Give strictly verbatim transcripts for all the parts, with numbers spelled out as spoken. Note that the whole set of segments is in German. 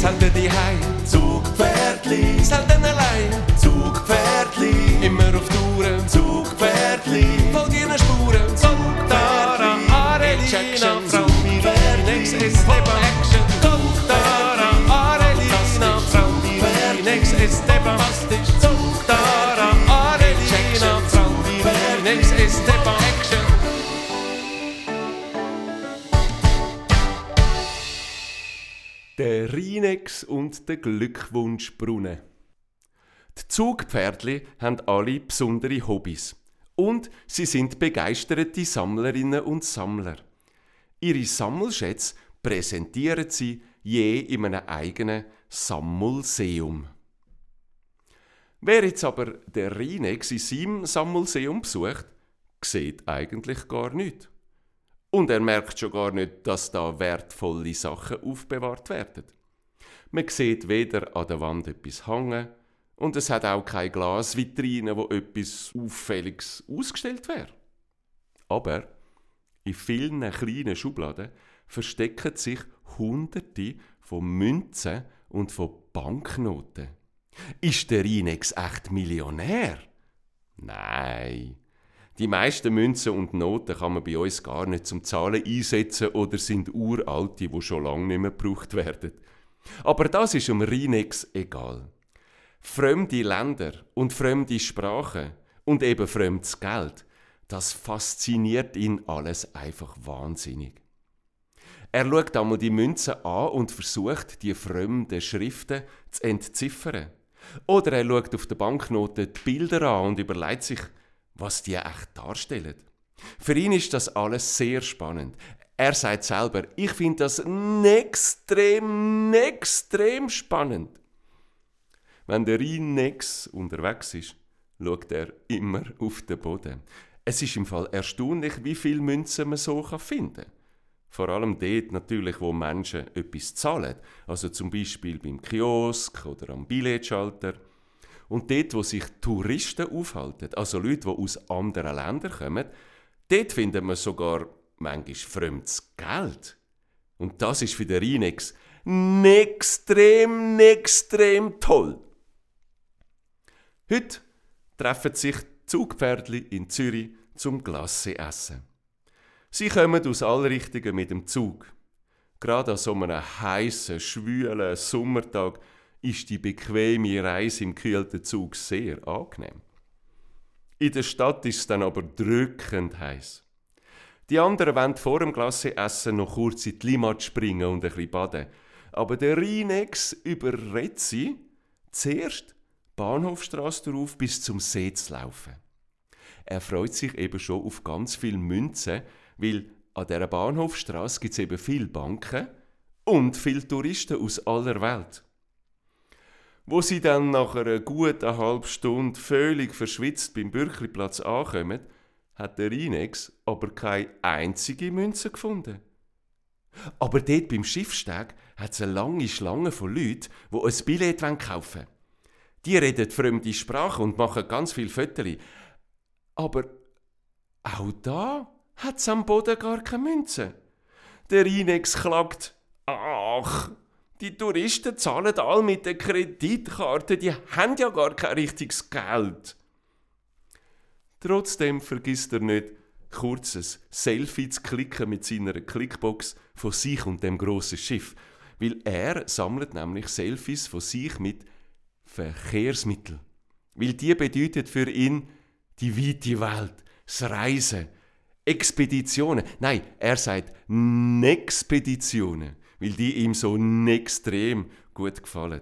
selten daheim. Zugpferdli, selten allein. Zugpferdli, immer auf Touren. Zugpferdli, folg ihren Spuren. Zugtara, Arelina, Frau Mirenex, Esteban, Action. Zugtara, Arelina, Frau Mirenex, Esteban, Zugtara, Arelina, Frau Mirenex, Esteban, Action. Der Rinex und der Glückwunschbrunnen. Die Zugpferdli haben alle besondere Hobbys. Und sie sind begeisterte Sammlerinnen und Sammler. Ihre Sammelschätze präsentieren sie je in einem eigenen Sammelseum. Wer jetzt aber der Rinex in seinem Sammelseum besucht, sieht eigentlich gar nichts. Und er merkt schon gar nicht, dass da wertvolle Sachen aufbewahrt werden. Man sieht weder an der Wand etwas hängen und es hat auch keine Glasvitrine, wo etwas Auffälliges ausgestellt wäre. Aber in vielen kleinen Schubladen verstecken sich Hunderte von Münzen und von Banknoten. Ist der Rinex echt Millionär? Nein. Die meisten Münzen und Noten kann man bei uns gar nicht zum Zahlen einsetzen oder sind uralte, die schon lange nicht mehr gebraucht werden. Aber das ist dem Rinex egal. Fremde Länder und fremde Sprachen und eben fremdes Geld, das fasziniert ihn alles einfach wahnsinnig. Er schaut einmal die Münzen an und versucht, die fremden Schriften zu entziffern. Oder er schaut auf der Banknote die Bilder an und überlegt sich, was die echt darstellen. Für ihn ist das alles sehr spannend. Er sagt selber, ich finde das extrem, extrem spannend. Wenn der Rinex unterwegs ist, schaut er immer auf den Boden. Es ist im Fall erstaunlich, wie viele Münzen man so finden kann. Vor allem dort natürlich, wo Menschen etwas zahlen. Also zum Beispiel beim Kiosk oder am Billetschalter. Und dort, wo sich Touristen aufhalten, also Leute, die aus anderen Ländern kommen, dort findet man sogar manchmal fremdes Geld. Und das ist für den Rinex extrem, extrem toll. Heute treffen sich die Zugpferdli in Zürich zum Glasse essen. Sie kommen aus allen Richtungen mit dem Zug. Gerade an so einem heissen, schwülen Sommertag ist die bequeme Reise im gekühlten Zug sehr angenehm. In der Stadt ist es dann aber drückend heiß. Die anderen wollen vor dem Glasseessen noch kurz in die Limmat springen und ein bisschen baden. Aber der Rinex überredet sie, zuerst die Bahnhofstrasse drauf bis zum See zu laufen. Er freut sich eben schon auf ganz viele Münzen, weil an dieser Bahnhofstrasse gibt es eben viele Banken und viele Touristen aus aller Welt. Wo sie dann nach einer guten halben Stunde völlig verschwitzt beim Bürkliplatz ankommen, hat der Rinex aber keine einzige Münze gefunden. Aber dort beim Schiffsteg hat es eine lange Schlange von Leuten, die ein Billett kaufen wollen. Die reden fremde Sprache und machen ganz viele Fotos. Aber auch da hat es am Boden gar keine Münze. Der Rinex klagt, ach, die Touristen zahlen all mit der Kreditkarte, die haben ja gar kein richtiges Geld. Trotzdem vergisst er nicht, kurzes Selfie zu klicken mit seiner Clickbox von sich und dem grossen Schiff, weil er sammelt nämlich Selfies von sich mit Verkehrsmitteln. Weil die bedeutet für ihn die weite Welt, das Reisen, Expeditionen. Nein, er sagt Nexpeditionen, weil die ihm so extrem gut gefallen.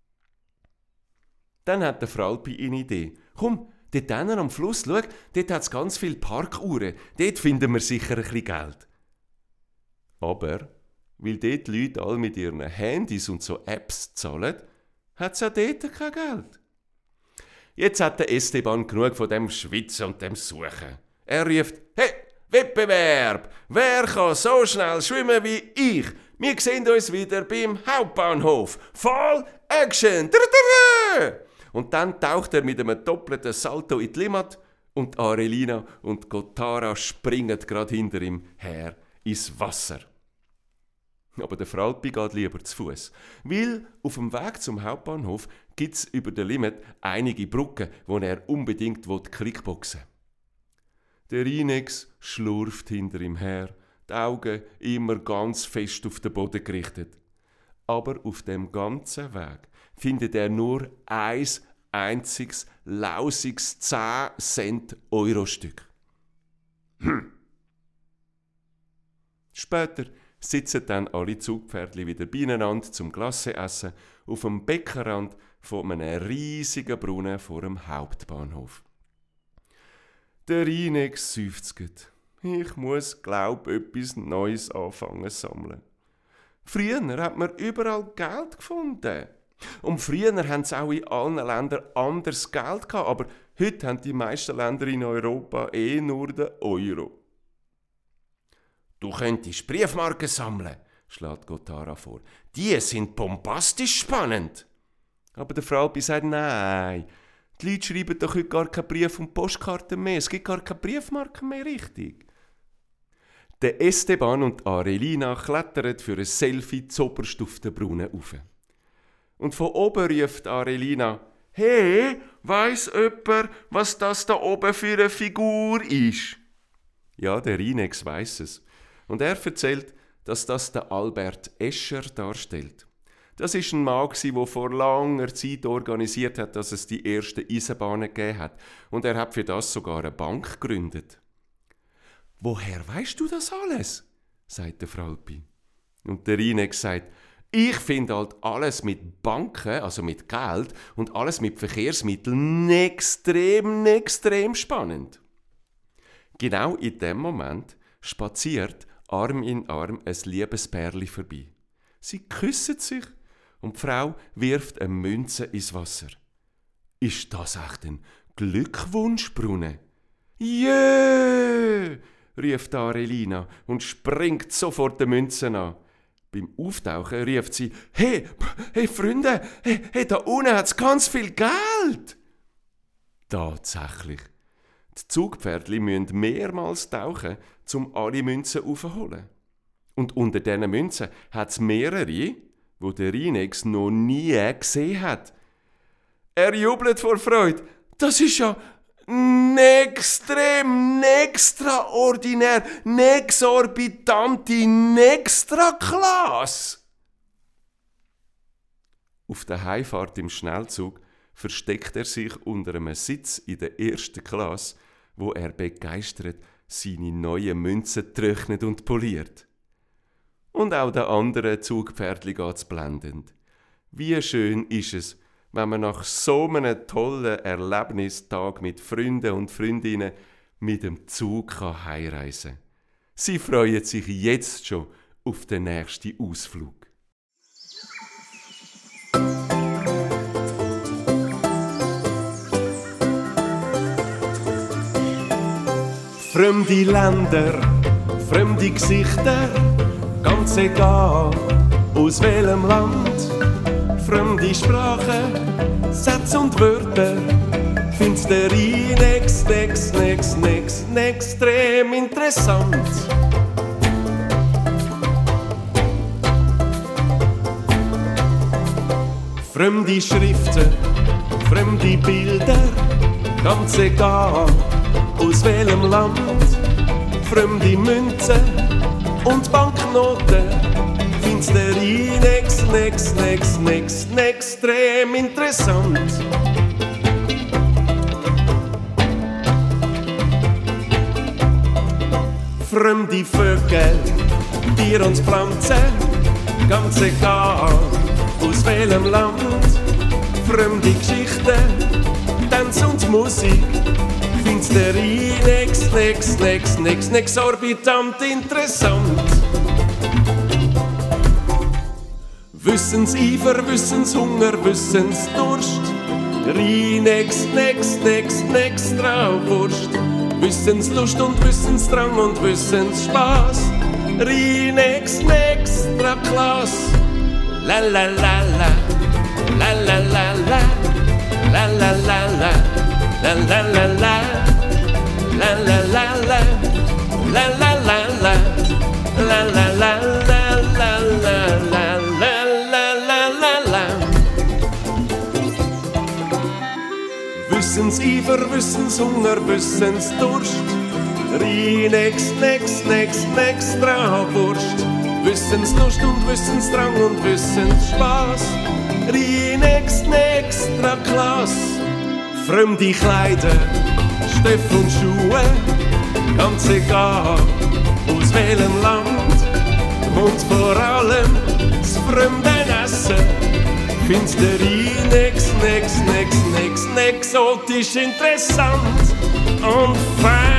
Dann hat der Fralpi eine Idee. Komm, dort hinten am Fluss, schau, dort hat es ganz viele Parkuhren. Dort finden wir sicher ein bisschen Geld. Aber, weil dort die Leute alle mit ihren Handys und so Apps zahlen, hat es auch dort kein Geld. Jetzt hat der Esteban genug von dem Schwitzen und dem Suchen. Er ruft, hey, Wettbewerb! Wer kann so schnell schwimmen wie ich? Wir sehen uns wieder beim Hauptbahnhof. Voll Action! Und dann taucht er mit einem doppelten Salto in die Limmat und Arelina und Gotthara springen gerade hinter ihm her ins Wasser. Aber der Fralpi geht lieber zu Fuß, weil auf dem Weg zum Hauptbahnhof gibt es über den Limit einige Brücken, wo er unbedingt klickboxen will. Der Rinex schlurft hinter ihm her, die Augen immer ganz fest auf den Boden gerichtet. Aber auf dem ganzen Weg findet er nur ein einziges lausiges zehn Cent Euro-Stück. Hm. Später sitzen dann alle Zugpferdli wieder beieinander zum Glasse-Essen auf dem Beckenrand von einem riesigen Brunnen vor dem Hauptbahnhof. Der Rinex seufzt. Ich muss, glaub, etwas Neues anfangen zu sammeln. Früher hat man überall Geld gefunden. Und früher haben sie auch in allen Ländern anderes Geld gehabt, aber heute haben die meisten Länder in Europa eh nur den Euro. Du könntest Briefmarken sammeln, schlägt Gotthard vor. Die sind bombastisch spannend. Aber der Fralpi sagt, nein, die Leute schreiben doch heute gar keine Brief- und Postkarten mehr. Es gibt gar keine Briefmarken mehr, richtig. Der Esteban und Arelina klettern für ein Selfie zoberst auf den Brunnen rauf. Und von oben ruft Arelina, «Hey, weiss jemand, was das da oben für eine Figur ist?» Ja, der Rinex weiss es. Und er erzählt, dass das der Albert Escher darstellt. Das ist ein Mann, der vor langer Zeit organisiert hat, dass es die ersten Eisenbahnen gegeben hat. Und er hat für das sogar eine Bank gegründet. «Woher weißt du das alles?» sagt der Fralpi. Und der Rinex sagt, «Ich finde halt alles mit Banken, also mit Geld, und alles mit Verkehrsmitteln extrem, extrem spannend.» Genau in dem Moment spaziert Arm in Arm ein Liebespärli vorbei. Sie küssen sich und die Frau wirft eine Münze ins Wasser. «Ist das echt ein Glückwunschbrunnen?» «Jö!» rief Arelina und springt sofort die Münze an. Beim Auftauchen rief sie, «Hey, hey Freunde, hey, hey, da unten hat's ganz viel Geld!» Tatsächlich. Die Zugpferdli müssen mehrmals tauchen, um alle Münzen aufzuholen. Und unter diesen Münzen hat es mehrere, die der Rinex noch nie gesehen hat. Er jubelt vor Freude. «Das ist ja extrem, extraordinär, exorbitante, Extraklasse!» Auf der Heimfahrt im Schnellzug versteckt er sich unter einem Sitz in der ersten Klasse, wo er begeistert seine neuen Münzen trocknet und poliert. Und auch den anderen Zugpferdli geht's blendend. Wie schön ist es, wenn man nach so einem tollen Erlebnistag mit Freunden und Freundinnen mit dem Zug heimreisen kann. Sie freuen sich jetzt schon auf den nächsten Ausflug. Fremde Länder, fremde Gesichter, ganz egal aus welchem Land. Fremde Sprachen, Sätze und Wörter, find's der Rinex, nex, nex, nex, extrem interessant. Fremde Schriften, fremde Bilder, ganz egal aus welchem Land. Fremde Münzen und Banknoten, find's der Rinex, nex, nex, nex, extrem interessant. Fremde Vögel, Tier und Pflanzen, ganz egal aus welchem Land. Fremde Geschichten, Tanz und Musik, find's der Rinex, nex, nex, nex, exorbitant interessant. Wissenseifer, Wissenshunger, Wissensdurst, Rinex, nex, nex, extrawurst. Wissenslust und Wissensdrang und Wissensspaß, Rinex, extra Klasse. La la la la, la la la la, la la la la, la la la la, la la la la, la la la la, la la la la la la. Wissenseifer, Wissenshunger, Wissensdurst. Rienex, nex, nex, extra Wurst. Wissenslust und Wissensdrang und Wissensspaß. Rienex, extra Klasse. Fremde Kleider, Stoff und Schuhe, ganz egal aus welchem Land. Und vor allem das fremde Essen, findest du Rienex, nex, nex, nex, exotisch interessant und fein.